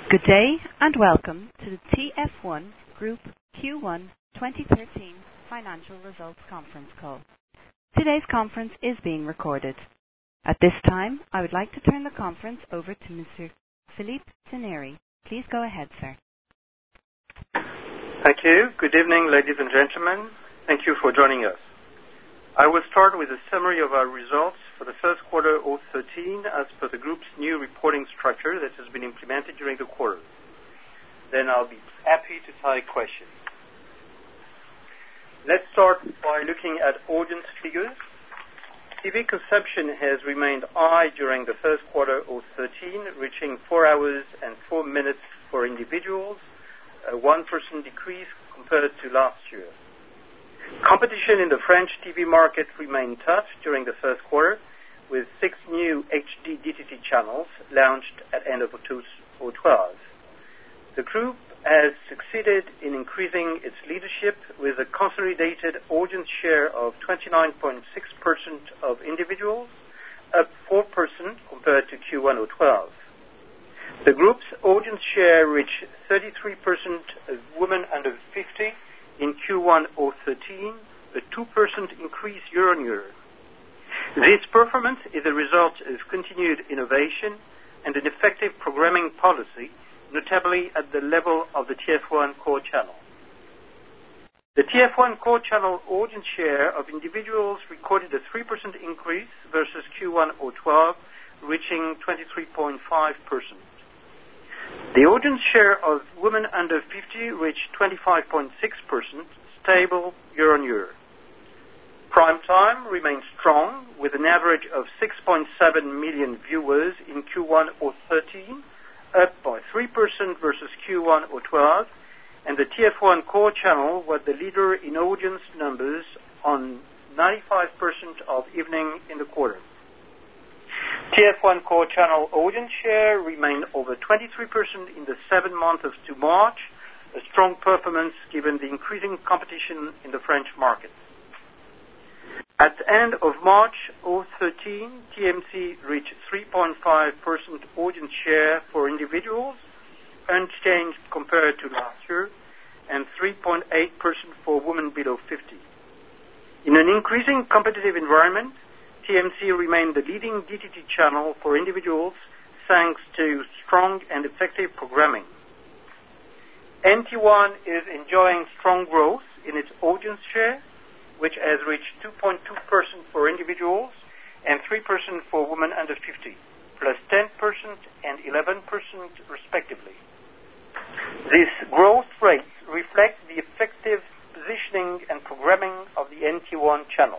Good day and welcome to the TF1 Group Q1 2013 Financial Results Conference Call. Today's conference is being recorded. At this time, I would like to turn the conference over to Mr. Philippe Teneri. Please go ahead, sir. Thank you. Good evening, ladies and gentlemen. Thank you for joining us. I will start with a summary of our results for the first quarter of 2013 as per the group's new reporting structure that has been implemented during the quarter. Then I'll be happy to take questions. Let's start by looking at audience figures. TV consumption has remained high during the first quarter of 2013, reaching 4 hours and 4 minutes for individuals, a 1% decrease compared to last year. Competition in the French TV market remained tough during the first quarter, with 6 new HD DTT channels launched at end of 2012. The group has succeeded in increasing its leadership with a consolidated audience share of 29.6% of individuals, up 4% compared to Q1 2012. The group's audience share reached 33% of women under 50 in Q1 2013, a 2% increase year-on-year. This performance is a result of continued innovation and an effective programming policy, notably at the level of the TF1 core channel. The TF1 core channel audience share of individuals recorded a 3% increase versus Q1 2012, reaching 23.5%. The audience share of women under 50 reached 25.6%, stable year-on-year. Prime time remains strong, with an average of 6.7 million viewers in Q1 2013, up by 3% versus Q1 2012, and the TF1 core channel was the leader in audience numbers on 95% of evening in the quarter. TF1 core channel audience share remained over 23% in the 7 months to March, a strong performance given the increasing competition in the French market. At the end of March 2013, TMC reached 3.5% audience share for individuals, unchanged compared to last year, and 3.8% for women below 50. In an increasing competitive environment, TMC remained the leading DTT channel for individuals thanks to strong and effective programming. NT1 is enjoying strong growth in its audience share, which has reached 2.2% for individuals and 3% for women under 50, plus 10% and 11% respectively. These growth rates reflect the effective positioning and programming of the NT1 channel.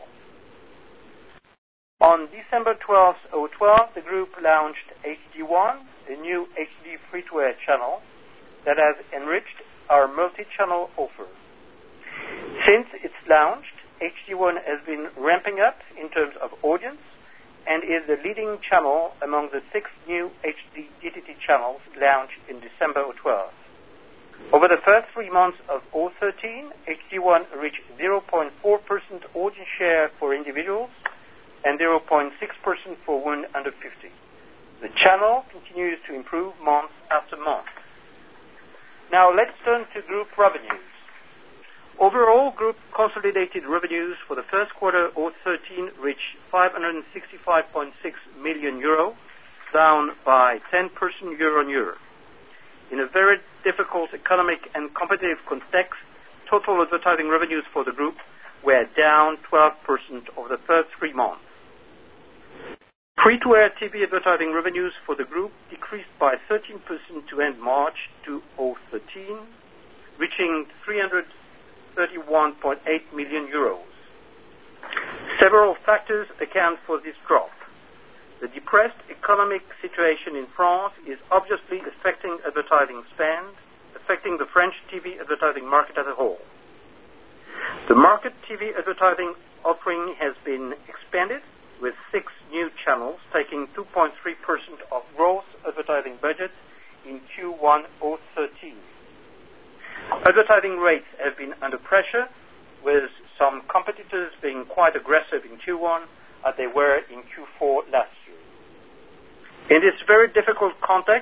On December 12, 2012, the group launched HD1, a new HD free-to-air channel that has enriched our multi-channel offer. Since its launch, HD1 has been ramping up in terms of audience and is the leading channel among the 6 new HD DTT channels launched in December 2012. Over the first 3 months of 2013, HD1 reached 0.4% audience share for individuals and 0.6% for women under 50. The channel continues to improve month after month. Now let's turn to group revenues. Overall, group consolidated revenues for the first quarter of 2013 reached 565.6 million euro, down by 10% year-on-year. In a very difficult economic and competitive context, total advertising revenues for the group were down 12% over the first 3 months. Free-to-air TV advertising revenues for the group decreased by 13% to end March 2013, reaching 331.8 million euros. Several factors account for this drop. The depressed economic situation in France is obviously affecting advertising spend, affecting the French TV advertising market as a whole. The market TV advertising offering has been expanded, with 6 new channels taking 2.3% of gross advertising budget in Q1 2013. Advertising rates have been under pressure, with some competitors being quite aggressive in Q1 as they were in Q4 last year. In this very difficult context,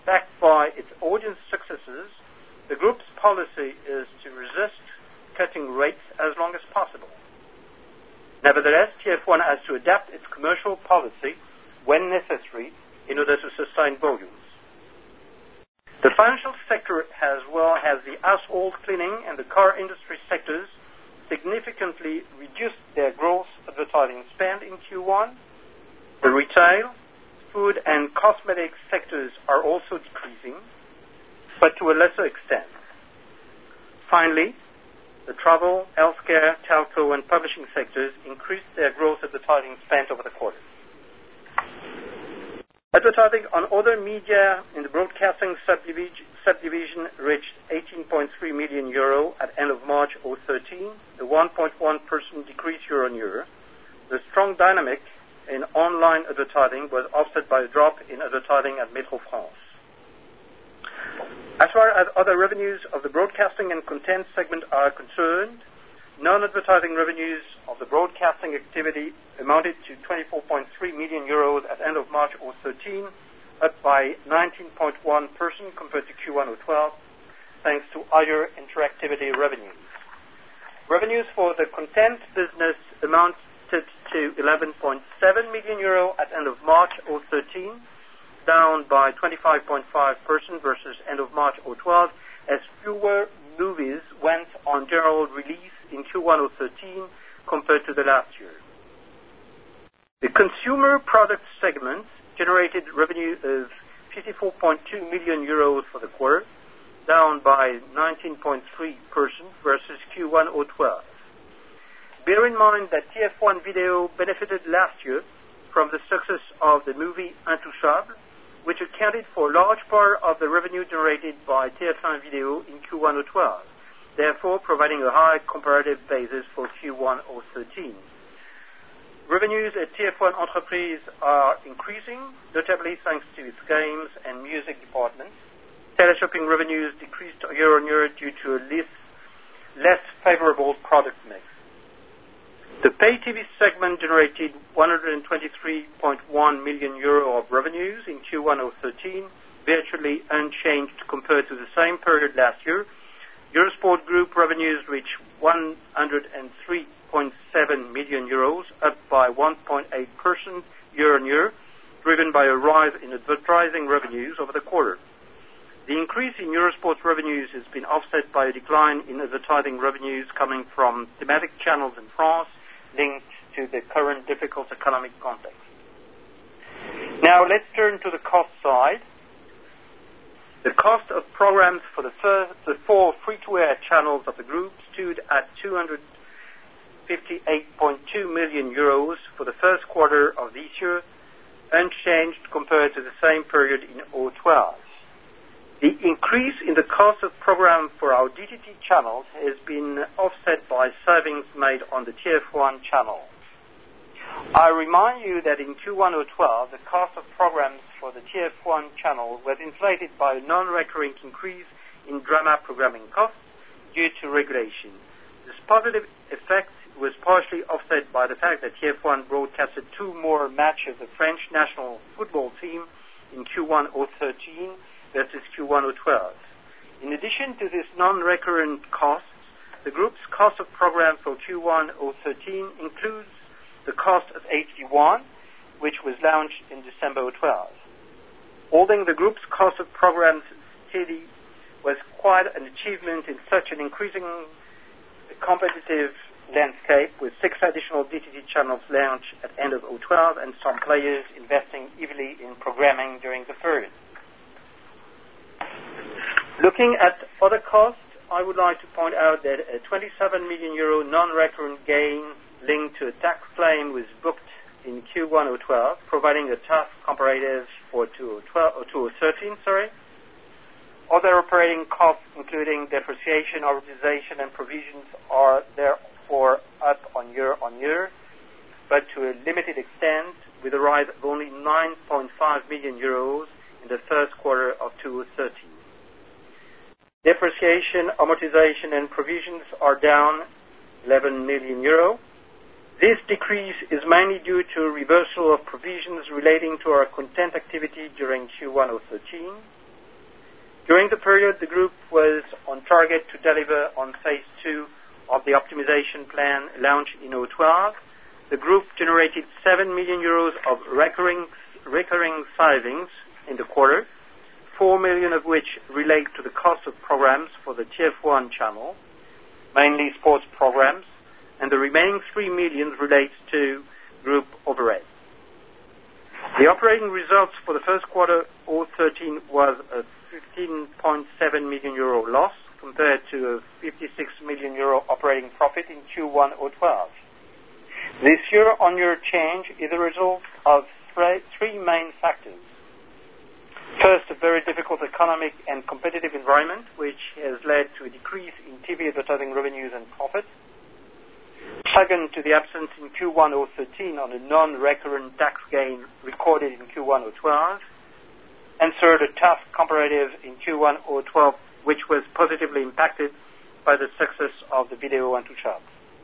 backed by its audience successes, the group's policy is to resist cutting rates as long as possible. Nevertheless, TF1 has to adapt its commercial policy when necessary in order to sustain volumes. The financial sector, as well as the household cleaning and the car industry sectors, significantly reduced their gross advertising spend in Q1. The retail, food and cosmetics sectors are also decreasing, but to a lesser extent. Finally, the travel, healthcare, telco and publishing sectors increased their gross advertising spend over the quarter. Advertising on other media in the broadcasting subdivision reached 18.3 million euro at end of March 2013, a 1.1% decrease year-on-year. The strong dynamic in online advertising was offset by a drop in advertising at Métro France. As far as other revenues of the broadcasting and content segment are concerned, non-advertising revenues of the broadcasting activity amounted to 24.3 million euros at end of March 2013, up by 19.1% compared to Q1 2012, thanks to higher interactivity revenues. Revenues for the content business amounted to 11.7 million euro at end of March 2013, down by 25.5% versus end of March 2012, as fewer movies went on general release in Q1 2013 compared to the last year. The consumer products segment generated revenue of 54.2 million euros for the quarter, down by 19.3% versus Q1 2012. Bear in mind that TF1 Video benefited last year from the success of the movie Intouchable, which accounted for a large part of the revenue generated by TF1 Video in Q1 2012, therefore providing a high comparative basis for Q1 2013. Revenues at TF1 Entreprise are increasing, notably thanks to its games and music departments. Teleshopping revenues decreased year-on-year due to a less favorable product mix. The pay TV segment generated 123.1 million euro of revenues in Q1 2013, virtually unchanged compared to the same period last year. Eurosport Group revenues reached 103.7 million euros, up by 1.8% year-on-year, driven by a rise in advertising revenues over the quarter. The increase in Eurosport's revenues has been offset by a decline in advertising revenues coming from thematic channels in France, linked to the current difficult economic context. Now let's turn to the cost side. The cost of programs for the four free-to-air channels of the group stood at 258.2 million euros for the first quarter of this year, unchanged compared to the same period in 2012. The increase in the cost of program for our DTT channels has been offset by savings made on the TF1 channel. I remind you that in Q1 2012, the cost of programs for the TF1 channel was inflated by a non-recurring increase in drama programming costs due to regulation. This positive effect was partially offset by the fact that TF1 broadcasted 2 more matches of the French national football team in Q1 2013 versus Q1 2012. In addition to this non-recurrent costs, the group's cost of program for Q1 2013 includes the cost of HD1, which was launched in December 2012. Holding the group's cost of programs steady was quite an achievement in such an increasing competitive landscape, with 6 additional DTT channels launched at end of 2012 and some players investing heavily in programming during the period. Looking at other costs, I would like to point out that a 27 million euro non-recurrent gain linked to a tax claim was booked in Q1 2012, providing a tough comparative for 2013. Other operating costs, including depreciation, amortization, and provisions, are therefore up on year, but to a limited extent, with a rise of only 9.5 million euros in the first quarter of 2013. Depreciation, amortization, and provisions are down 11 million euro. This decrease is mainly due to a reversal of provisions relating to our content activity during Q1 2013. During the period, the group was on target to deliver on phase 2 of the optimization plan launched in 2012. The group generated 7 million euros of recurring savings in the quarter, 4 million of which relate to the cost of programs for the TF1 channel, mainly sports programs, and the remaining 3 million relates to group overhead. The operating results for the first quarter 2013 was a 15.7 million euro loss compared to a 56 million euro operating profit in Q1 2012. This year-on-year change is a result of three main factors. First, a very difficult economic and competitive environment, which has led to a decrease in TV advertising revenues and profits. Second, to the absence in Q1 2013 on a non-recurrent tax gain recorded in Q1 2012. And third, a tough comparative in Q1 2012, which was positively impacted by the success of the video and Touchable.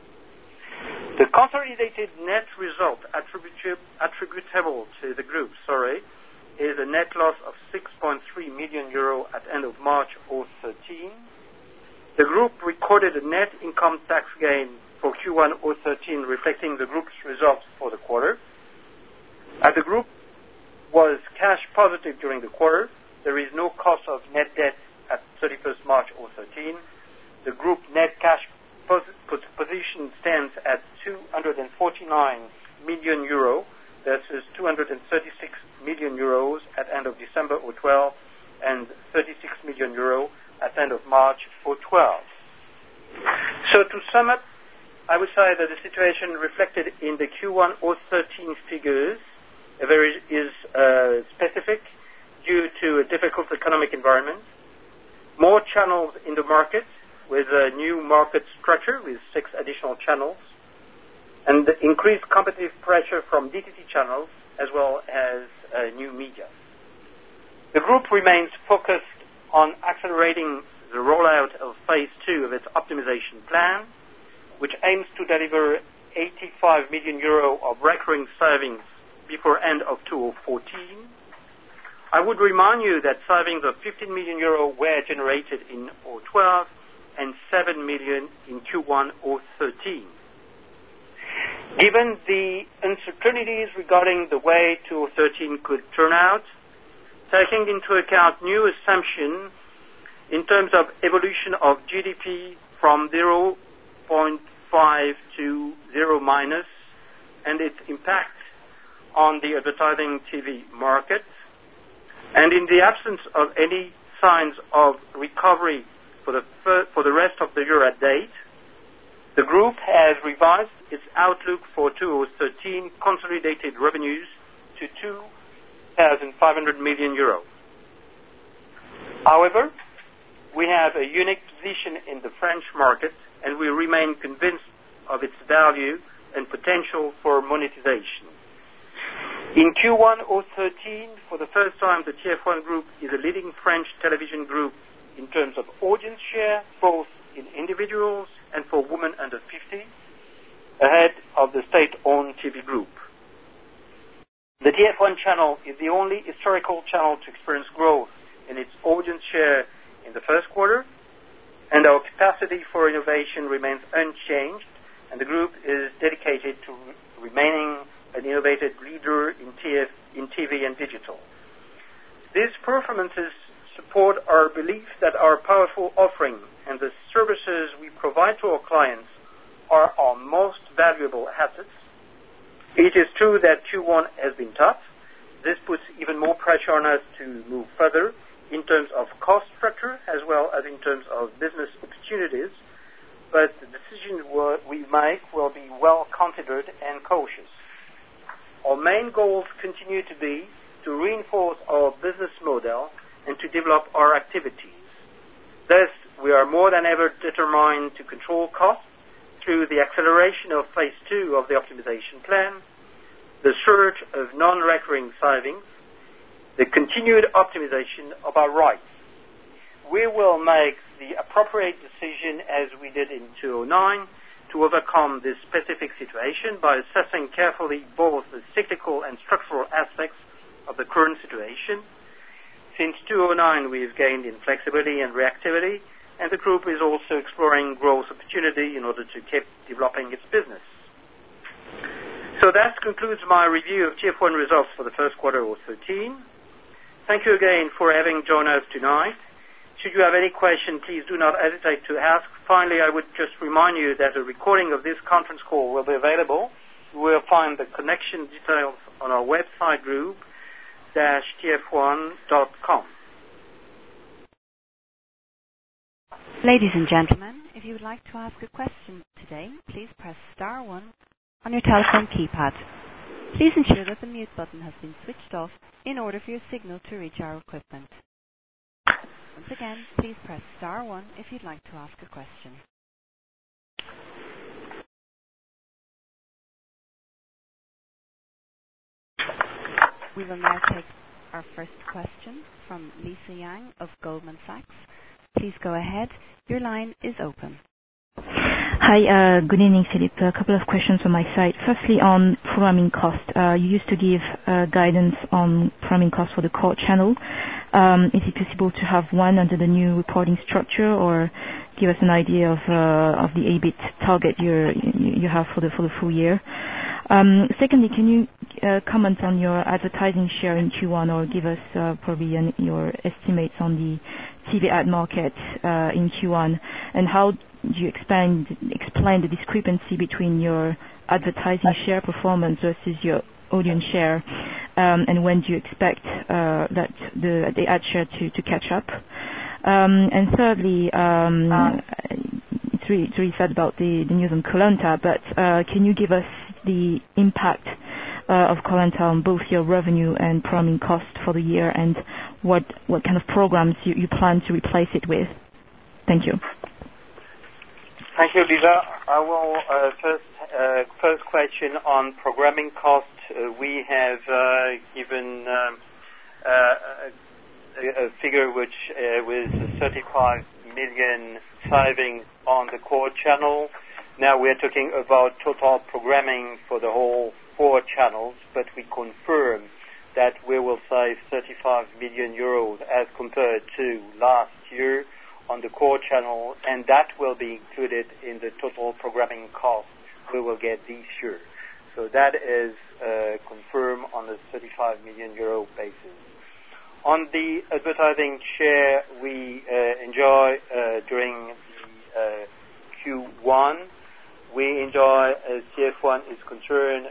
The consolidated net result attributable to the group, is a net loss of 6.3 million euro at end of March 2013. The group recorded a net income tax gain for Q1 2013, reflecting the group's results for the quarter. As the group was cash positive during the quarter, there is no cost of net debt at 31st March 2013. The group net cash position stands at 249 million euro versus 236 million euros at end of December 2012 and 36 million euro at end of March 2012. So to sum up, I would say that the situation reflected in the Q1 2013 figures is specific due to a difficult economic environment, more channels in the market with a new market structure with 6 additional channels, and increased competitive pressure from DTT channels as well as new media. The group remains focused on accelerating the rollout of phase 2 of its optimization plan, which aims to deliver 85 million euro of recurring savings before end of 2014. I would remind you that savings of 15 million euro were generated in 2012 and 7 million in Q1 2013. Given the uncertainties regarding the way 2013 could turn out, taking into account new assumptions in terms of evolution of GDP from 0.5 to 0 minus and its impact on the advertising TV market, and in the absence of any signs of recovery for the rest of the year at date, the group has revised its outlook for 2013 consolidated revenues to 2,500 million euros. However, we have a unique position in the French market, and we remain convinced of its value and potential for monetization. In Q1 2013, for the first time, the TF1 Group is a leading French television group in terms of audience share, both in individuals and for women under 50, ahead of the state-owned TV group. The TF1 channel is the only historical channel to experience growth in its audience share in the first quarter, and our capacity for innovation remains unchanged, and the group is dedicated to remaining an innovative leader in TV and digital. These performances support our belief that our powerful offering and the services we provide to our clients are our most valuable assets. It is true that Q1 has been tough. This puts even more pressure on us to move further in terms of cost structure as well as in terms of business opportunities, but the decisions we make will be well considered and cautious. Our main goals continue to be to reinforce our business model and to develop our activities. Thus, we are more than ever determined to control costs through the acceleration of phase 2 of the optimization plan, the surge of non-recurring savings, the continued optimization of our rights. We will make the appropriate decision as we did in 2009 to overcome this specific situation by assessing carefully both the cyclical and structural aspects of the current situation. Since 2009, we've gained in flexibility and reactivity, and the group is also exploring growth opportunity in order to keep developing its business. So that concludes my review of TF1 results for the first quarter of 2013. Thank you again for having joined us tonight. Should you have any question, please do not hesitate to ask. Finally, I would just remind you that a recording of this conference call will be available. You will find the connection details on our website group-tf1.com. Ladies and gentlemen, if you would like to ask a question today, please press star 1 on your telephone keypad. Please ensure that the mute button has been switched off in order for your signal to reach our equipment. Once again, please press star 1 if you'd like to ask a question. We will now take our first question from Lisa Yang of Goldman Sachs. Please go ahead. Your line is open. Hi, good evening, Philippe. A couple of questions on my side. Firstly, on programming cost. You used to give guidance on programming cost for the core channel. Is it possible to have one under the new reporting structure, or give us an idea of the EBIT target you have for the full year? Secondly, can you comment on your advertising share in Q1, or give us probably your estimates on the TV ad market in Q1, and how do you explain the discrepancy between your advertising share performance versus your audience share, and when do you expect that the ad share to catch up? And thirdly, it's really sad about the news on Koh-Lanta, but can you give us the impact of Koh-Lanta on both your revenue and programming cost for the year, and what kind of programs you plan to replace it with? Thank you. Thank you, Lisa. I will first question on programming cost. We have given a figure which was 35 million saving on the core channel. Now we're talking about total programming for the whole 4 channels, but we confirm that we will save 35 million euros as compared to last year on the core channel, and that will be included in the total programming cost we will get this year. So that is confirmed on the 35 million euro basis. On the advertising share, we enjoy during the Q1, we enjoy, as TF1 is concerned,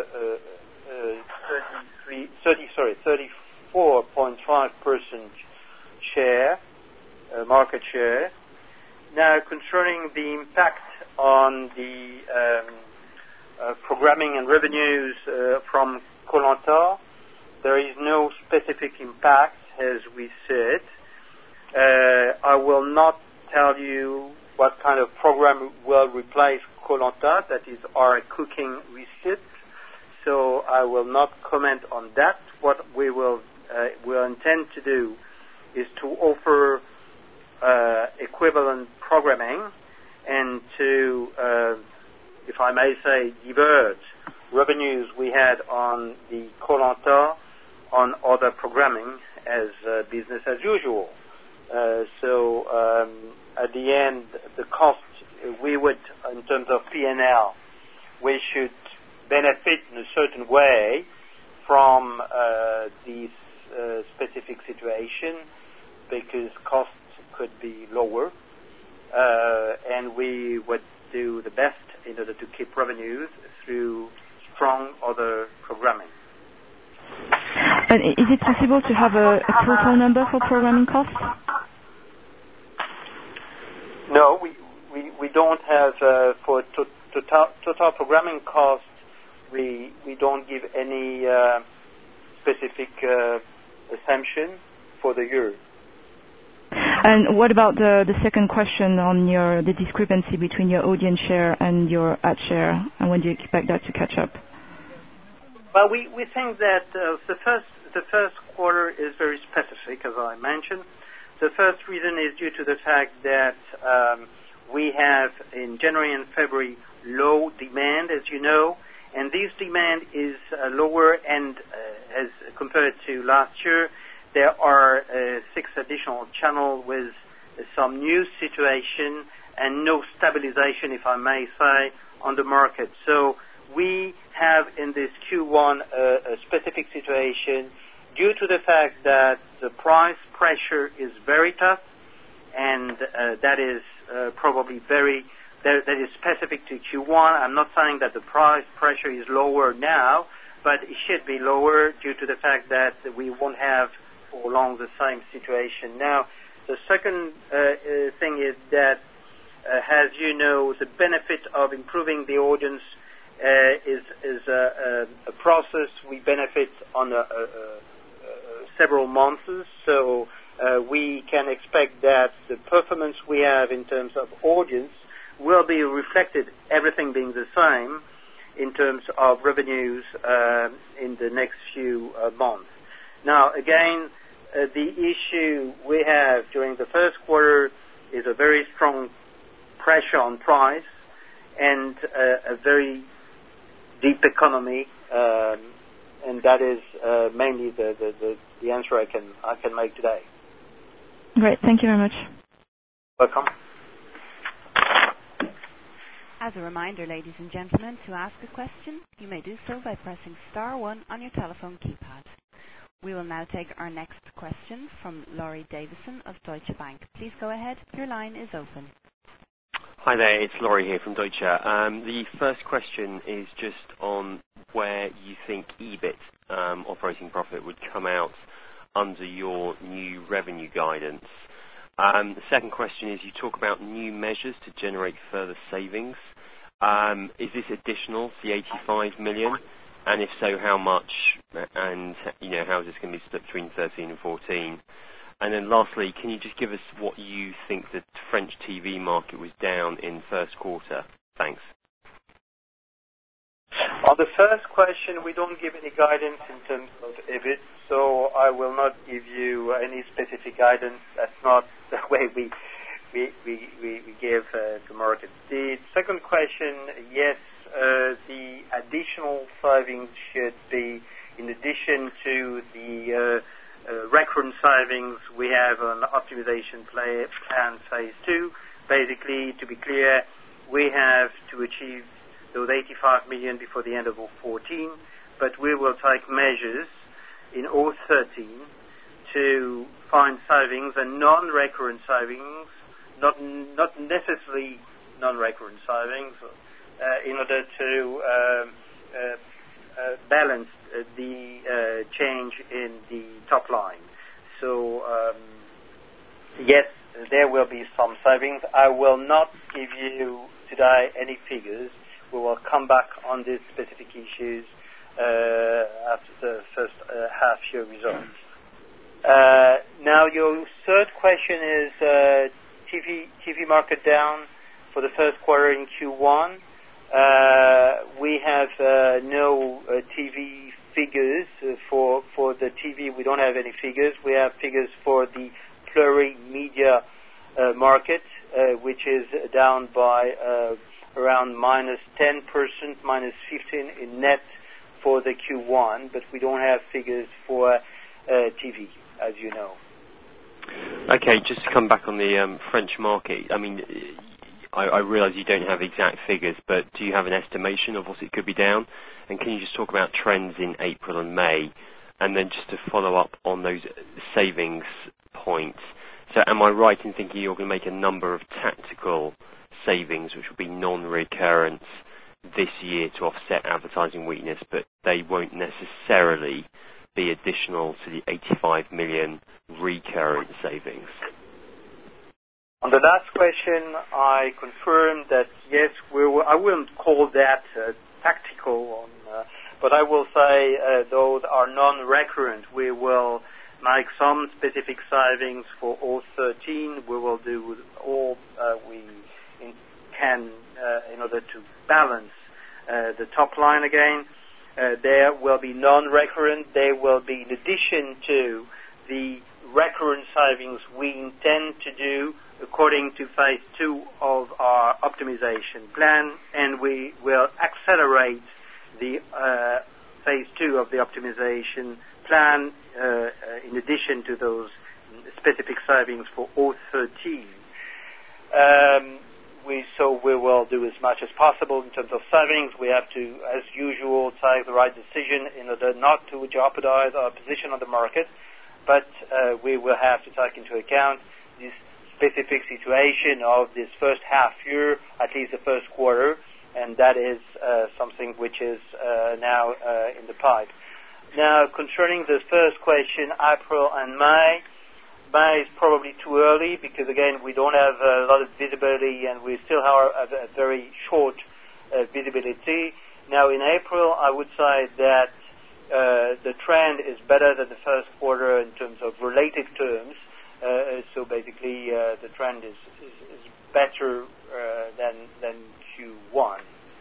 34.5% share, market share. Now, concerning the impact on the programming and revenues from Koh-Lanta, there is no specific impact, as we said. I will not tell you what kind of program will replace Koh-Lanta, that is our cooking receipt. So I will not comment on that. What we will intend to do is to offer equivalent programming and to, if I may say, divert revenues we had on the Koh-Lanta on other programming as business as usual. So at the end, the cost we would, in terms of P&L, we should benefit in a certain way from this specific situation, because costs could be lower, and we would do the best in order to keep revenues through strong other programming. And is it possible to have a total number for programming costs? No, we don't have for total programming costs. We don't give any specific assumption for the year. And what about the second question on the discrepancy between your audience share and your ad share, and when do you expect that to catch up? Well, we think that the first quarter is very specific, as I mentioned. The first reason is due to the fact that we have in January and February low demand, as you know, and this demand is lower and as compared to last year, there are 6 additional channels with some new situation and no stabilization, if I may say, on the market. So we have in this Q1 a specific situation due to the fact that the price pressure is very tough, and that is probably that is specific to Q1. I'm not saying that the price pressure is lower now, but it should be lower due to the fact that we won't have for long the same situation. Now, the second thing is that, as you know, the benefit of improving the audience is a process we benefit on several months. So we can expect that the performance we have in terms of audience will be reflected, everything being the same, in terms of revenues in the next few months. Now, again, the issue we have during the first quarter is a very strong pressure on price and a very deep economy, and that is mainly the answer I can make today. Great, thank you very much. Welcome. As a reminder, ladies and gentlemen, to ask a question, you may do so by pressing star 1 on your telephone keypad. We will now take our next question from Laurie Davison of Deutsche Bank. Please go ahead. Your line is open. Hi there, it's Laurie here from Deutsche. The first question is just on where you think EBIT, operating profit, would come out under your new revenue guidance. The second question is, you talk about new measures to generate further savings. Is this additional to the 85 million? And if so, how much? And how is this going to be split between 13 and 14? And then lastly, can you just give us what you think the French TV market was down in first quarter? Thanks. On the first question, we don't give any guidance in terms of EBIT, so I will not give you any specific guidance. That's not the way we give to market. The second question, yes, the additional savings should be in addition to the recurrent savings we have on the optimization plan phase 2. Basically, to be clear, we have to achieve those 85 million before the end of 2014, but we will take measures in 2013 to find savings and non-recurrent savings, not necessarily non-recurrent savings, in order to balance the change in the top line. So, yes, there will be some savings. I will not give you today any figures. We will come back on these specific issues after the first half-year results. Now, your third question is TV market down for the first quarter in Q1. We have no TV figures for the TV. We don't have any figures. We have figures for the plurimedia market, which is down by around -10%, -15% in net for the Q1, but we don't have figures for TV, as you know. Okay, just to come back on the French market, I mean, I realise you don't have exact figures, but do you have an estimation of what it could be down? And can you just talk about trends in April and May? And then just to follow up on those savings points, so am I right in thinking you're going to make a number of tactical savings, which will be non-recurrent this year to offset advertising weakness, but they won't necessarily be additional to the 85 million recurrent savings? On the last question, I confirm that yes, I wouldn't call that tactical, but I will say those are non-recurrent. We will make some specific savings for 2013. We will do all we can in order to balance the top line again. There will be non-recurrent. They will be in addition to the recurrent savings we intend to do according to phase 2 of our optimization plan, and we will accelerate the phase 2 of the optimization plan in addition to those specific savings for 2013. We will do as much as possible in terms of savings. We have to, as usual, take the right decision in order not to jeopardize our position on the market. But we will have to take into account this specific situation of this first half year, at least the first quarter, and that is something which is now in the pipe. Now, concerning the first question, April and May is probably too early because, again, we don't have a lot of visibility and we still have a very short visibility. Now, in April, I would say that the trend is better than the first quarter in terms of relative terms. So basically, the trend is better than Q1.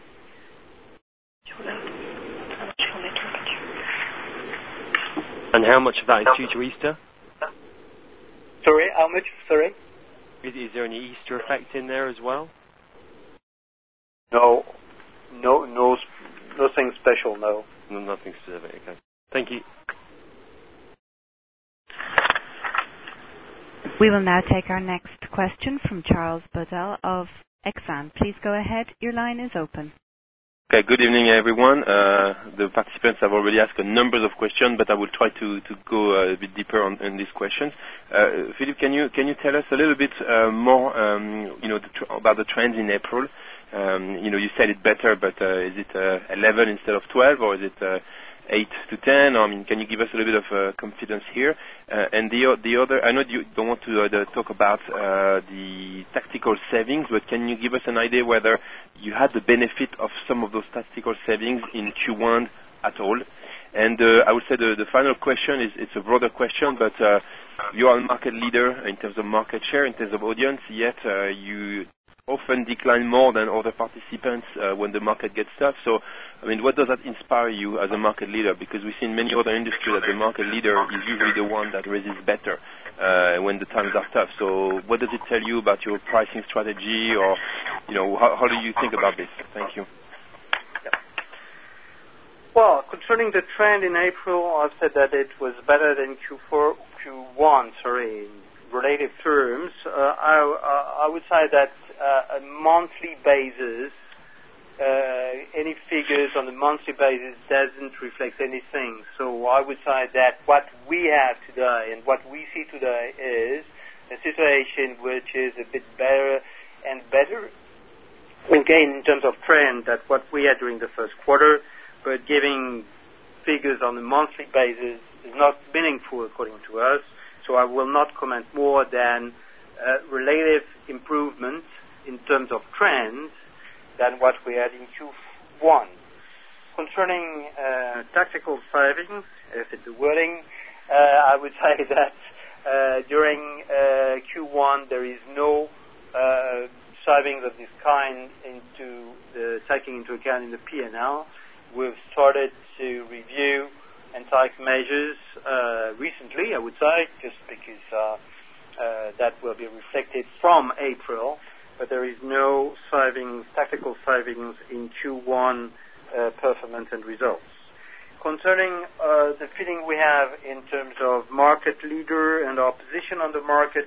And how much of that is due to Easter? Sorry, how much? Sorry? Is there any Easter effect in there as well? No, nothing special, no. No, nothing specific, okay. Thank you. We will now take our next question from Charles Bedell of Exane. Please go ahead. Your line is open. Okay, good evening, everyone. The participants have already asked a number of questions, but I will try to go a bit deeper on these questions. Philippe, can you tell us a little bit more, about the trends in April? You said it better, but is it 11 instead of 12, or is it 8 to 10? I mean, can you give us a little bit of confidence here? And the other, I know you don't want to talk about the tactical savings, but can you give us an idea whether you had the benefit of some of those tactical savings in Q1 at all? And I would say the final question it's a broader question, but you are a market leader in terms of market share, in terms of audience, yet you often decline more than other participants when the market gets tough. So, I mean, what does that inspire you as a market leader? Because we've seen many other industries that the market leader is usually the one that resists better when the times are tough. So what does it tell you about your pricing strategy, or, how do you think about this? Thank you. Well, concerning the trend in April, I've said that it was better than Q1, in relative terms. I would say that a monthly basis, any figures on a monthly basis doesn't reflect anything. So I would say that what we have today and what we see today is a situation which is a bit better and better, again, in terms of trend, than what we had during the first quarter, but giving figures on a monthly basis is not meaningful according to us. So I will not comment more than relative improvement in terms of trends than what we had in Q1. Concerning tactical savings, if it's the wording, I would say that during Q1 there is no savings of this kind taking into account in the P&L. We've started to review and take measures recently, I would say, just because that will be reflected from April, but there is no tactical savings in Q1 performance and results. Concerning the feeling we have in terms of market leader and our position on the market,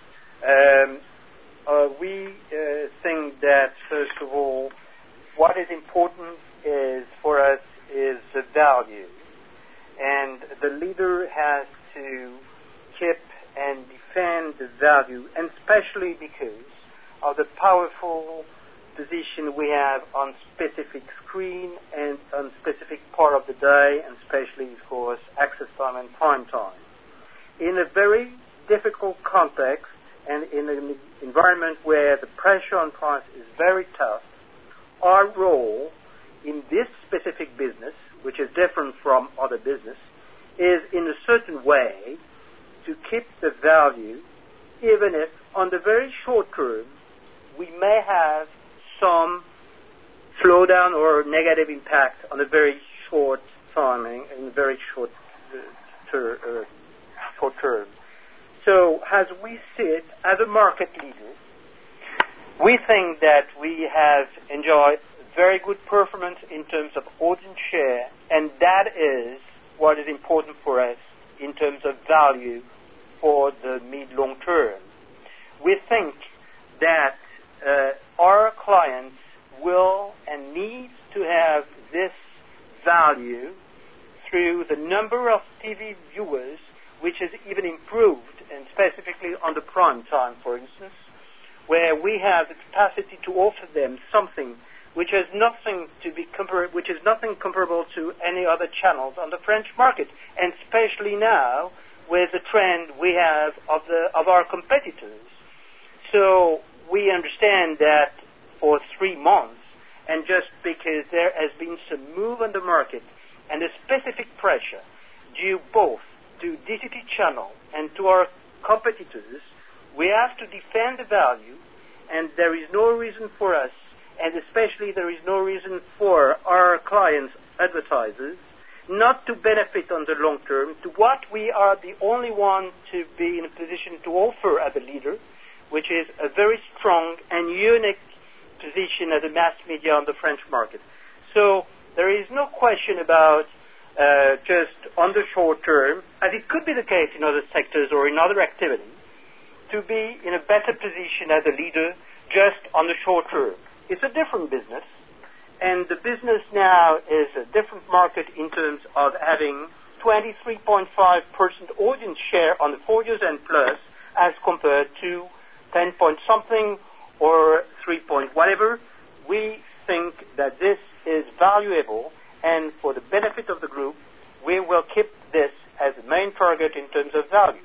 we think that, first of all, what is important for us is the value. And the leader has to keep and defend the value, and especially because of the powerful position we have on specific screen and on specific part of the day, and especially, of course, access time and prime time. In a very difficult context and in an environment where the pressure on price is very tough, our role in this specific business, which is different from other business, is in a certain way to keep the value, even if on the very short term we may have some slowdown or negative impact on a very short timing, in very short term. So as we sit as a market leader, we think that we have enjoyed very good performance in terms of audience share, and that is what is important for us in terms of value for the mid-long term. We think that our clients will and need to have this value through the number of TV viewers, which has even improved, and specifically on the prime time, for instance, where we have the capacity to offer them something which is nothing comparable to any other channels on the French market, and especially now with the trend we have of our competitors. So we understand that for 3 months, and just because there has been some move on the market and a specific pressure due both to DTT channel and to our competitors, we have to defend the value, and there is no reason for us, and especially there is no reason for our clients, advertisers, not to benefit on the long term to what we are the only one to be in a position to offer as a leader, which is a very strong and unique position as a mass media on the French market. So there is no question about just on the short term, as it could be the case in other sectors or in other activities, to be in a better position as a leader just on the short term. It's a different business, and the business now is a different market in terms of having 23.5% audience share on the 4 years and plus as compared to 10 point something or 3 point whatever. We think that this is valuable, and for the benefit of the group, we will keep this as the main target in terms of value.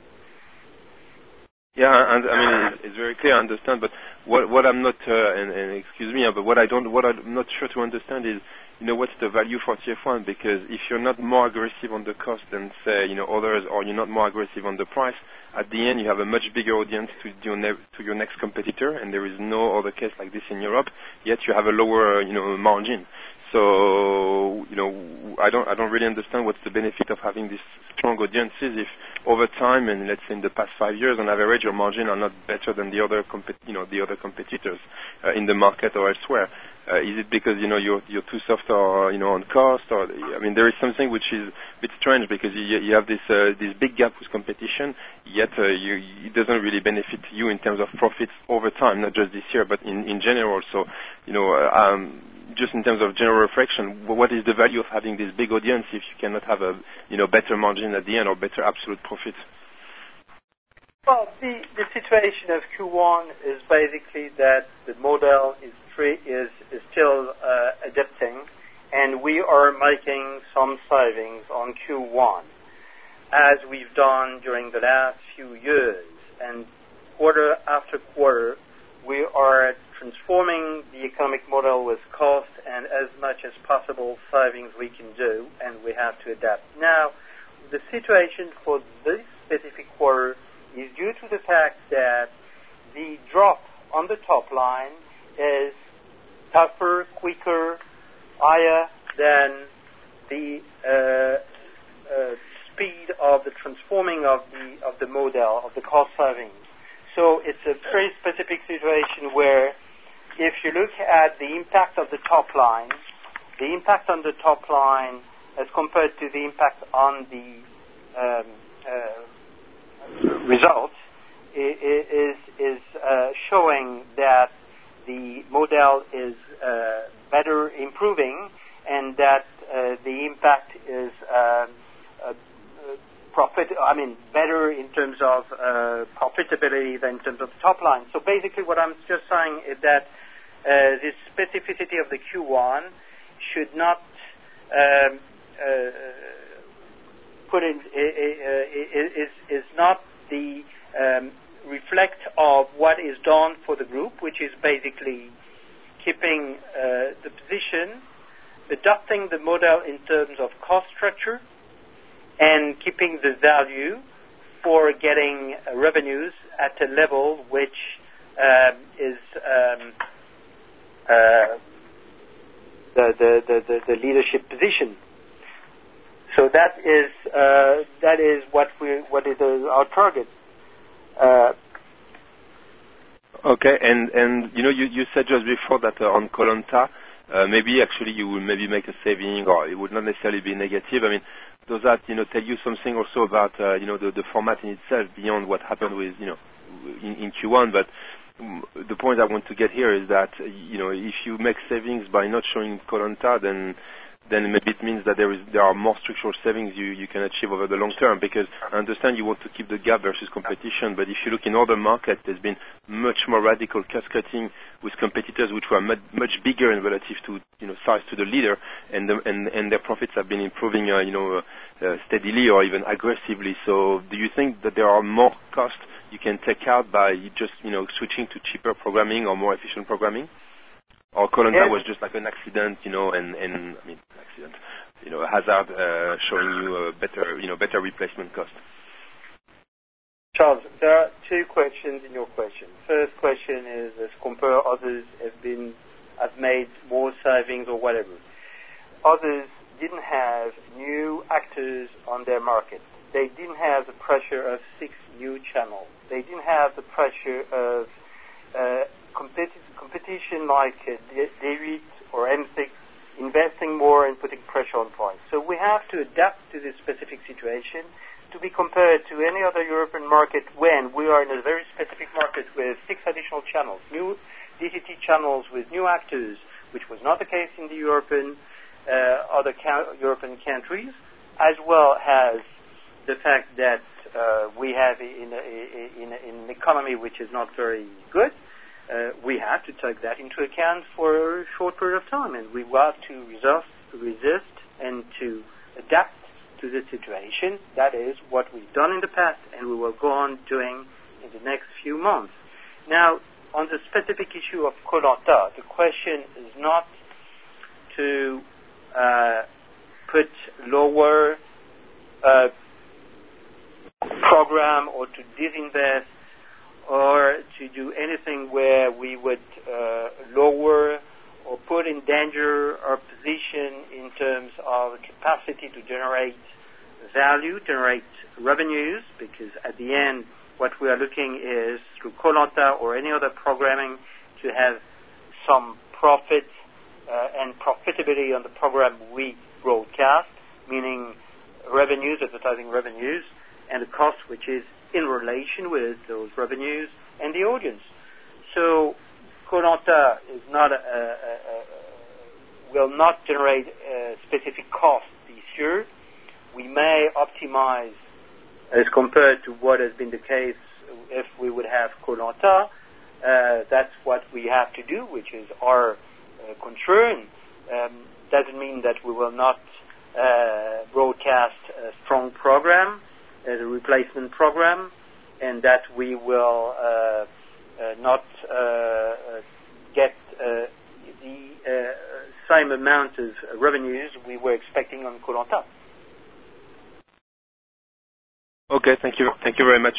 Yeah, and I mean it's very clear, I understand. But what I'm not, and excuse me, but what I'm not sure to understand is, what's the value for TF1? Because if you're not more aggressive on the cost than say, others, or you're not more aggressive on the price, at the end you have a much bigger audience to your next competitor, and there is no other case like this in Europe. Yet you have a lower, margin. So, I don't really understand what's the benefit of having these strong audiences if over time, and let's say in the past 5 years, on average, your margin are not better than the other competitors in the market or elsewhere. Is it because you're too soft or on cost, or there is something which is a bit strange because you have this big gap with competition, yet it doesn't really benefit you in terms of profits over time, not just this year, but in general. So just in terms of general reflection, what is the value of having this big audience if you cannot have a better margin at the end or better absolute profit? Well, the situation of Q1 is basically that the model is still adapting, and we are making some savings on Q1, as we've done during the last few years. And quarter after quarter, we are transforming the economic model with cost and as much as possible savings we can do, and we have to adapt. Now, the situation for this specific quarter is due to the fact that the drop on the top line is tougher, quicker, higher than the speed of the transforming of the model, of the cost savings. So it's a very specific situation where if you look at the impact of the top line, the impact on the top line as compared to the impact on the results is showing that the model is better improving, and that the impact is better in terms of profitability than in terms of the top line. So basically what I'm just saying is that this specificity of the Q1 should not is not the reflect of what is done for the group, which is basically keeping the position, adopting the model in terms of cost structure, and keeping the value for getting revenues at a level which is the leadership position. So that is what is our target. Okay, and you said just before that on Koh-Lanta, maybe actually you will maybe make a saving, or it would not necessarily be negative. does that tell you something also about the format in itself beyond what happened with in Q1? But the point I want to get here is that if you make savings by not showing Koh-Lanta, then maybe it means that there are more structural savings you can achieve over the long term, because I understand you want to keep the gap versus competition, but if you look in other markets, there's been much more radical cost-cutting with competitors which were much bigger in relative to size to the leader, and their profits have been improving steadily or even aggressively. So do you think that there are more costs you can take out by just switching to cheaper programming or more efficient programming? Or Koh-Lanta was just like an accident, a hazard showing you a better replacement cost. Charles, there are two questions in your question. First question is, as compare others have made more savings or whatever. Others didn't have new actors on their market. They didn't have the pressure of 6 new channels. They didn't have the pressure of competition like David or M6 investing more and putting pressure on price. So we have to adapt to this specific situation to be compared to any other European market when we are in a very specific market with 6 additional channels, new DTT channels with new actors, which was not the case in the other European countries, as well as the fact that we have in an economy which is not very good. We have to take that into account for a short period of time, and we will have to resist and to adapt to the situation. That is what we've done in the past, and we will go on doing in the next few months. Now, on the specific issue of Koh-Lanta, the question is not to put lower program or to disinvest or to do anything where we would lower or put in danger our position in terms of capacity to generate value, generate revenues, because at the end what we are looking is through Koh-Lanta or any other programming to have some profit and profitability on the program we broadcast, meaning revenues, advertising revenues, and the cost which is in relation with those revenues and the audience. So Koh-Lanta is will not generate a specific cost this year. We may optimize as compared to what has been the case if we would have Koh-Lanta. That's what we have to do, which is our concern. Doesn't mean that we will not broadcast a strong program as a replacement program, and that we will not get the same amount of revenues we were expecting on Koh-Lanta. Okay, thank you. Thank you very much.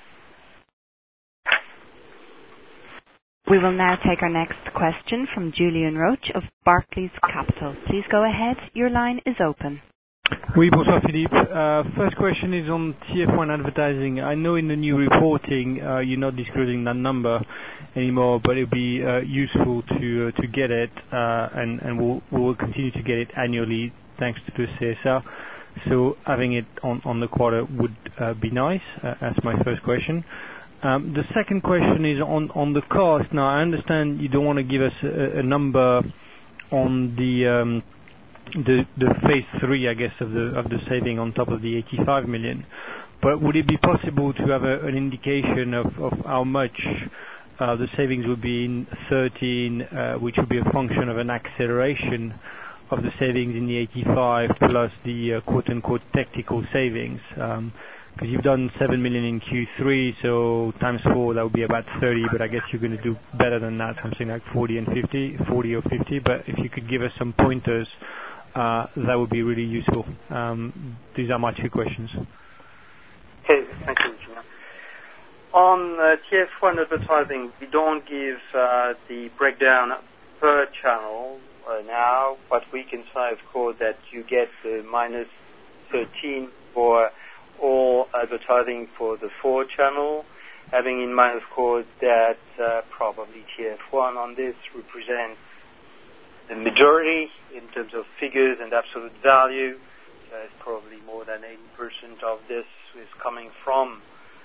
We will now take our next question from Julian Roach of Barclays Capital. Please go ahead. Your line is open. Oui, bonsoir Philippe. First question is on TF1 advertising. I know in the new reporting you're not disclosing that number anymore, but it would be useful to get it, and we'll continue to get it annually thanks to the CSR. So having it on the quarter would be nice. That's my first question. The second question is on the cost. Now, I understand you don't want to give us a number on the phase 3, I guess, of the saving on top of the 85 million. But would it be possible to have an indication of how much the savings would be in 13, which would be a function of an acceleration of the savings in the 85 plus the quote-unquote technical savings? Because you've done 7 million in Q3, so times 4, that would be about 30, but I guess you're going to do better than that, something like 40 or 50. But if you could give us some pointers, that would be really useful. These are my two questions. Okay, thank you, Julien. On TF1 advertising, we don't give the breakdown per channel now, but we can say, of course, that you get minus 13 for all advertising for the 4 channel, having in mind, of course, that probably TF1 on this represents the majority in terms of figures and absolute value. There's probably more than 80% of this is coming from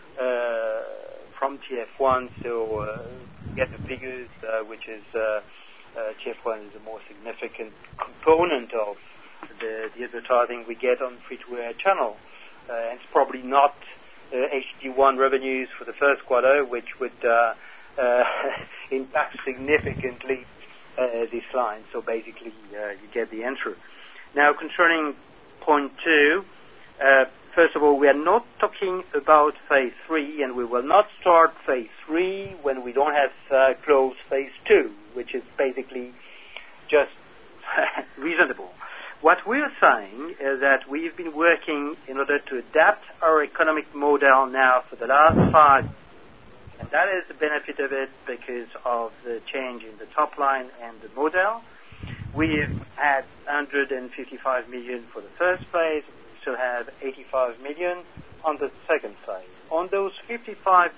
TF1. So get the figures, which is TF1 is a more significant component of the advertising we get on free-to-air channel. And it's probably not HD1 revenues for the first quarter, which would impact significantly this line. So basically, you get the answer. Now, concerning point 2, first of all, we are not talking about phase 3, and we will not start phase 3 when we don't have closed phase 2, which is basically just reasonable. What we're saying is that we've been working in order to adapt our economic model now for the last 5 years. And that is the benefit of it because of the change in the top line and the model. We've had 155 million for the first phase. We still have 85 million on the second phase. On those 85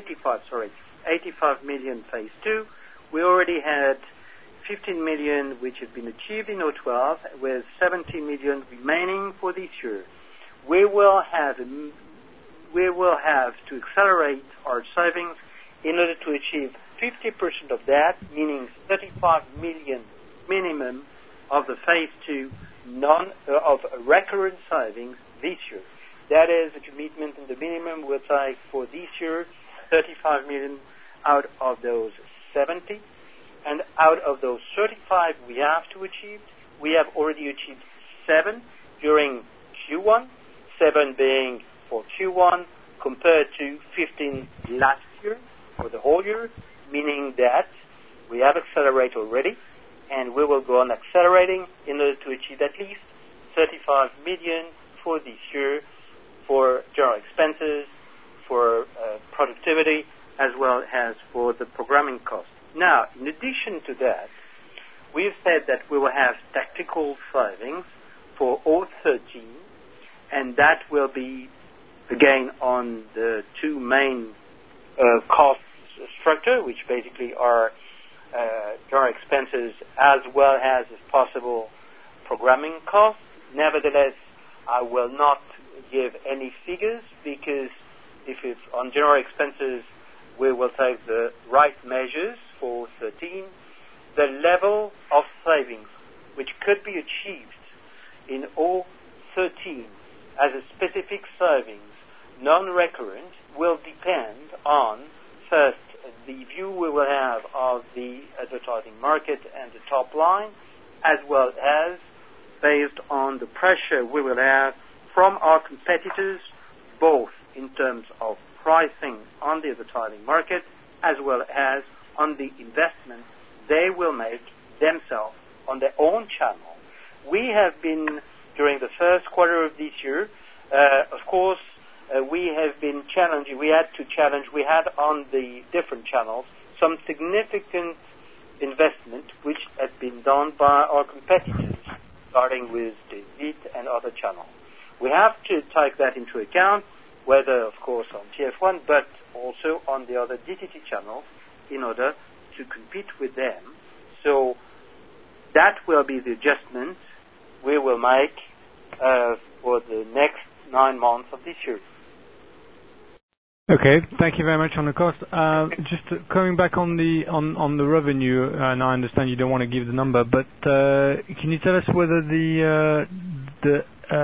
million phase 2, we already had 15 million which have been achieved in 2012 with 70 million remaining for this year. We will have to accelerate our savings in order to achieve 50% of that, meaning 35 million minimum of the phase 2 of recurrent savings this year. That is a commitment, and the minimum we'll take for this year, 35 million out of those 70. And out of those 35 we have to achieve, we have already achieved 7 during Q1, 7 being for Q1 compared to 15 last year for the whole year, meaning that we have accelerated already, and we will go on accelerating in order to achieve at least 35 million for this year for general expenses, for productivity, as well as for the programming costs. Now, in addition to that, we've said that we will have tactical savings for all 13, and that will be, again, on the 2 main cost structure, which basically are general expenses as well as, if possible, programming costs. Nevertheless, I will not give any figures because if it's on general expenses, we will take the right measures for 13. The level of savings which could be achieved in all 13 as a specific savings, non-recurrent, will depend on, first, the view we will have of the advertising market and the top line, as well as based on the pressure we will have from our competitors, both in terms of pricing on the advertising market as well as on the investment they will make themselves on their own channel. We have been, during the first quarter of this year, of course, we have been challenging. We had on the different channels some significant investment which had been done by our competitors, starting with the VIT and other channels. We have to take that into account, whether, of course, on TF1, but also on the other DTT channels, in order to compete with them. So that will be the adjustment we will make for the next 9 months of this year. Okay, thank you very much on the cost. Just coming back on the revenue, and I understand you don't want to give the number, but can you tell us whether the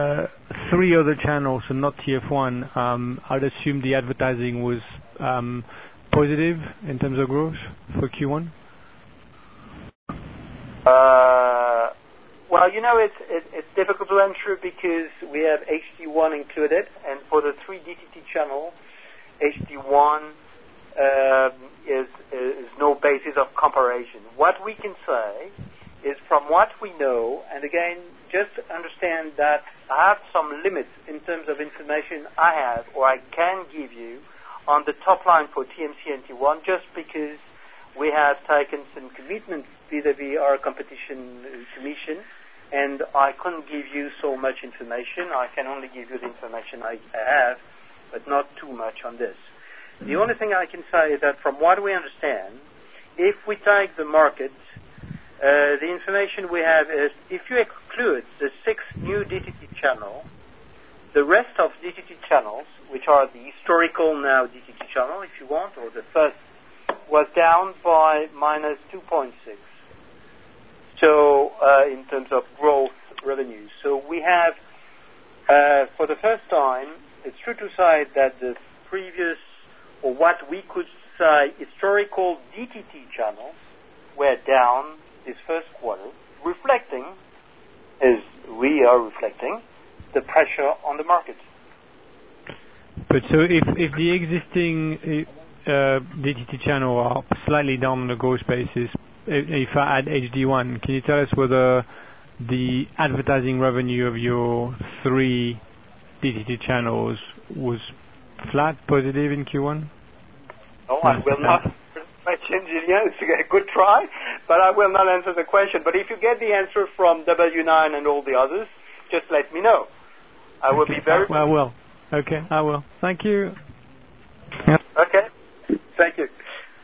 3 other channels, and not TF1, I'd assume the advertising was positive in terms of growth for Q1? Well, it's difficult to answer because we have HD1 included, and for the 3 DTT channels, HD1 is no basis of comparison. What we can say is from what we know, and again, just understand that I have some limits in terms of information I have or I can give you on the top line for TMC and T1, just because we have taken some commitments vis-à-vis our competition commission, and I couldn't give you so much information. I can only give you the information I have, but not too much on this. The only thing I can say is that from what we understand, if we take the market the information we have is if you exclude the 6 new DTT channels, the rest of DTT channels, which are the historical now DTT channel, if you want, or the first, was down by minus 2.6. So in terms of growth revenue. So we have, for the first time, it's true to say that the previous, or what we could say, historical DTT channels were down this first quarter, reflecting, as we are reflecting, the pressure on the market. But so if the existing DTT channel are slightly down on a growth basis, if I add HD1, can you tell us whether the advertising revenue of your 3 DTT channels was flat, positive in Q1? No, I will not answer the question, Julien. It's a good try, but I will not answer the question. But if you get the answer from W9 and all the others, just let me know. I will be very... I will. Okay, I will. Thank you. Okay. Thank you.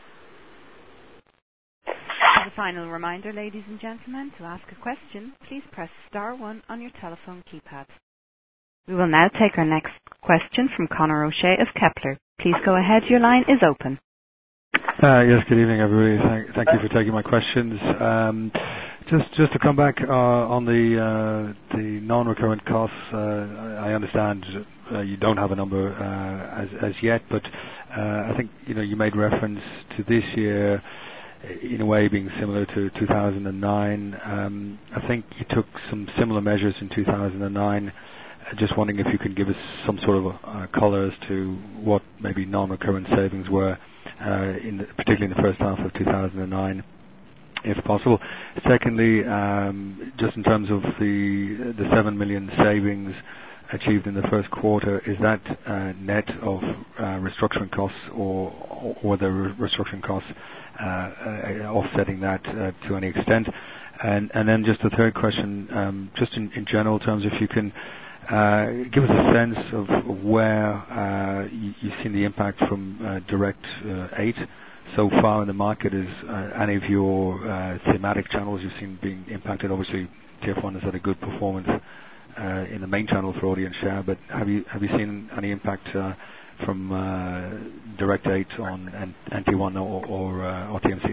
As a final reminder, ladies and gentlemen, to ask a question, please press star 1 on your telephone keypad. We will now take our next question from Conor O'Shea of Kepler. Please go ahead. Your line is open. Yes, good evening, everybody. Thank you for taking my questions. Just to come back on the non-recurrent costs, I understand you don't have a number as yet, but I think you made reference to this year in a way being similar to 2009. I think you took some similar measures in 2009. Just wondering if you can give us some sort of color as to what maybe non-recurrent savings were, particularly in the first half of 2009, if possible. Secondly, just in terms of the 7 million savings achieved in the first quarter, is that net of restructuring costs or the restructuring costs offsetting that to any extent? And then just the third question, just in general terms, if you can give us a sense of where you've seen the impact from Direct 8 so far in the market. Is any of your thematic channels you've seen being impacted? Obviously, TF1 has had a good performance in the main channel for audience share, but have you seen any impact from Direct 8 on NT1 or TMC?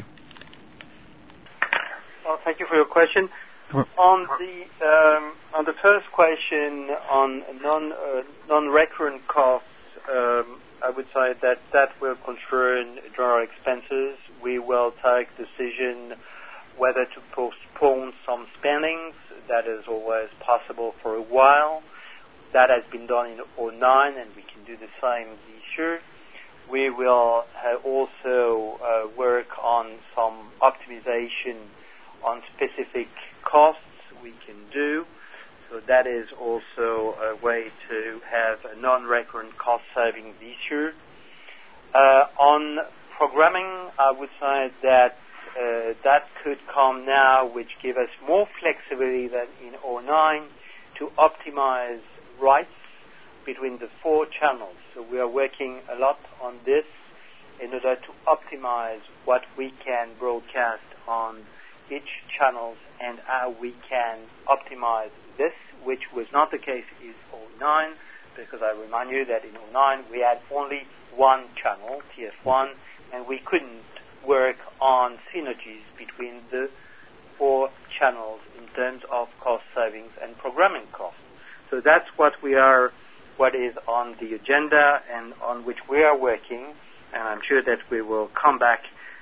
Well, thank you for your question. On the first question on non-recurrent costs, I would say that will concern general expenses. We will take decision whether to postpone some spendings. That is always possible for a while. That has been done in 2009, and we can do the same this year. We will also work on some optimization on specific costs we can do. So that is also a way to have a non-recurrent cost saving this year. On programming, I would say that that could come now, which give us more flexibility than in 2009 to optimize rights between the 4 channels. So we are working a lot on this in order to optimize what we can broadcast on each channel and how we can optimize this, which was not the case in 2009, because I remind you that in 2009 we had only one channel, TF1, and we couldn't work on synergies between the 4 channels in terms of cost savings and programming costs. So that's what is on the agenda and on which we are working, and I'm sure that we will come back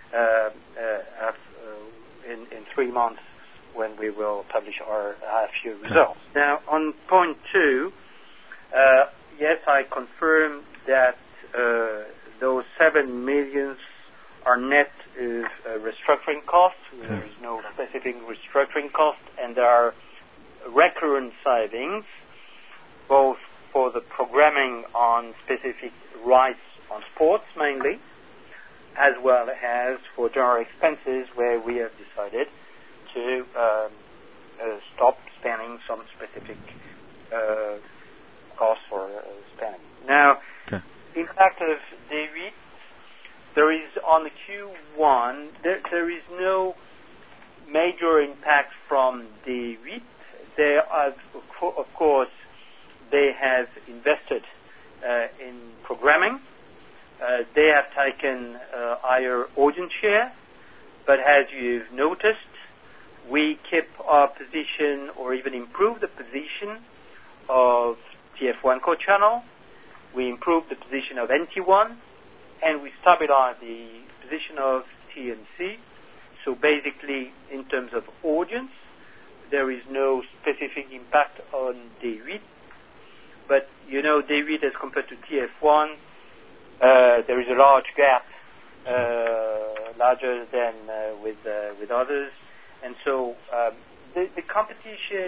in 3 months when we will publish our half-year results. Now, on point 2, yes, I confirm that those 7 million are net is restructuring costs. There is no specific restructuring cost, and there are recurrent savings, both for the programming on specific rights on sports mainly, as well as for general expenses, where we have decided to stop spending some specific costs for spending. Now, impact of David, there is on the Q1, there is no major impact from the REIT. They have, of course, they have invested in programming. They have taken higher audience share, but as you've noticed, we keep our position or even improve the position of TF1 core channel. We improved the position of NT1, and we stabilized the position of TMC. So basically, in terms of audience, there is no specific impact on DREIT. But, DREIT as compared to TF1, there is a large gap, larger than with others. And so the competition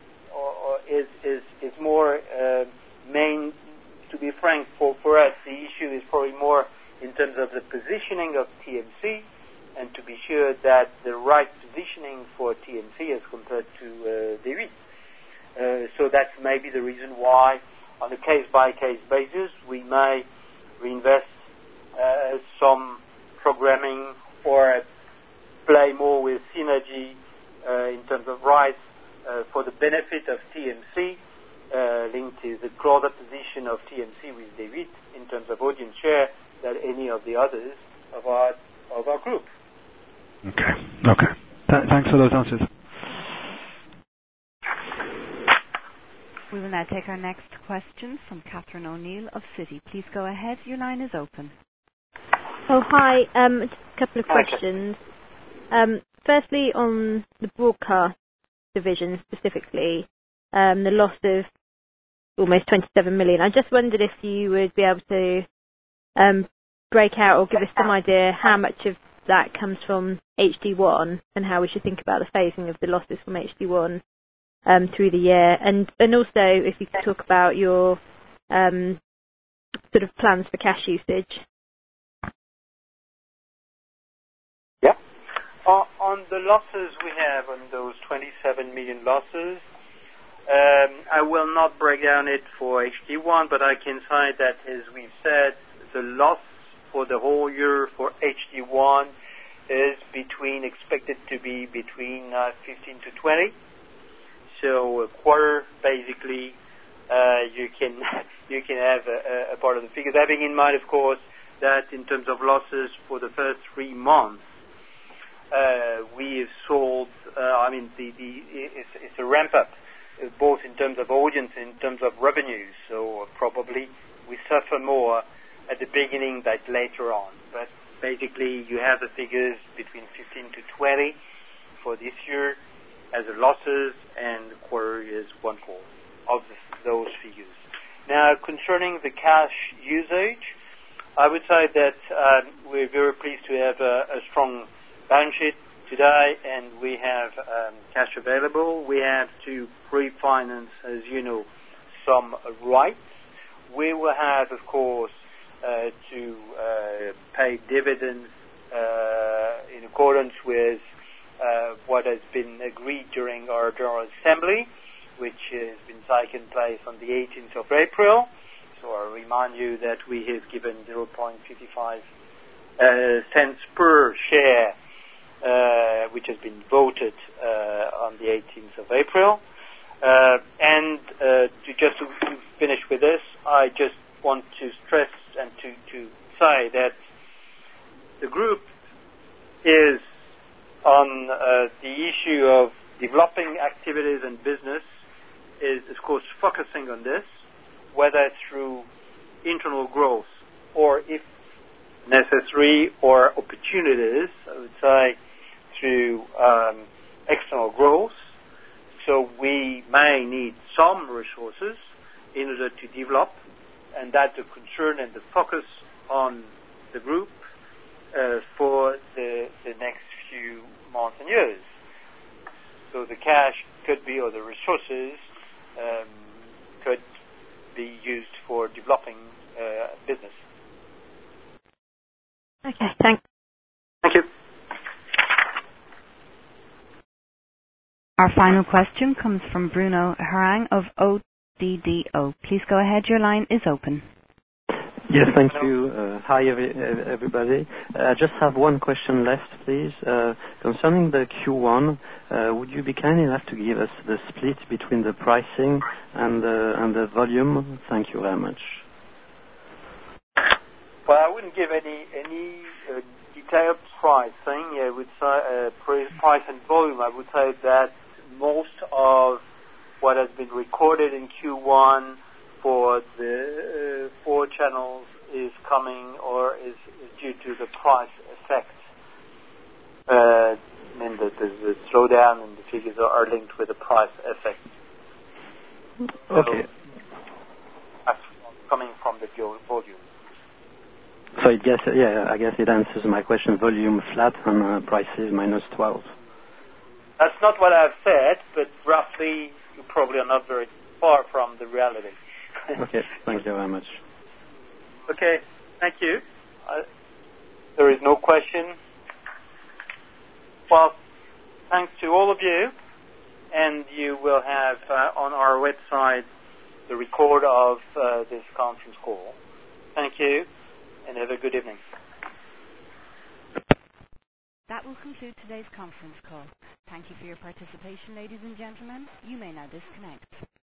is more main. To be frank, for us, the issue is probably more in terms of the positioning of TMC, and to be sure that the right positioning for TMC as compared to the REIT. So that's maybe the reason why, on a case-by-case basis, we may reinvest some programming or play more with synergy in terms of rights for the benefit of TMC, linked to the closer position of TMC with the REIT in terms of audience share than any of the others of our group. Okay. Thanks for those answers. We will now take our next question from Catherine O'Neill of Citi. Please go ahead. Your line is open. Oh, hi. Just a couple of questions. Firstly, on the broadcast division specifically, the loss of almost 27 million. I just wondered if you would be able to break out or give us some idea how much of that comes from HD1 and how we should think about the phasing of the losses from HD1 through the year. And also, if you could talk about your sort of plans for cash usage. Yeah. On the losses we have on those 27 million losses, I will not break down it for HD1, but I can say that, as we've said, the loss for the whole year for HD1 is expected to be between 15 to 20. So a quarter, basically, you can have a part of the figures. Having in mind, of course, that in terms of losses for the first 3 months, we have sold. It's a ramp up, both in terms of audience and in terms of revenues. So probably we suffer more at the beginning than later on. But basically, you have the figures between 15 to 20 for this year as the losses, and the quarter is 1/4 of those figures. Now, concerning the cash usage, I would say that we're very pleased to have a strong balance sheet today, and we have cash available. We have to pre-finance, as you know, some rights. We will have, of course, to pay dividends in accordance with what has been agreed during our General Assembly, which has been taken place on the 18th of April. So I remind you that we have given 0.55 cents per share, which has been voted on the 18th of April. And to finish with this, I just want to stress and to say that the group is on the issue of developing activities and business is, of course, focusing on this, whether through internal growth or, if necessary, or opportunities, I would say, through external growth. So we may need some resources in order to develop, and that's the concern and the focus on the group for the next few months and years. So the cash could be, or the resources could be used for developing business. Okay, thanks. Thank you. Our final question comes from Bruno Harang of ODDO. Please go ahead. Your line is open. Yes, thank you. Hi, everybody. I just have one question left, please. Concerning the Q1, would you be kind enough to give us the split between the pricing and the volume? Thank you very much. Well, I wouldn't give any detailed pricing. I would say price and volume. I would say that most of what has been recorded in Q1 for the 4 channels is coming or is due to the price effect. I mean, the slowdown and the figures are linked with the price effect. Okay. So that's coming from the volume. So I guess it answers my question. Volume flat and prices -12. That's not what I've said, but roughly you probably are not very far from the reality. Okay, thank you very much. Okay, thank you. There is no question. Well, thanks to all of you, and you will have on our website the record of this conference call. Thank you, and have a good evening. That will conclude today's conference call. Thank you for your participation, ladies and gentlemen. You may now disconnect.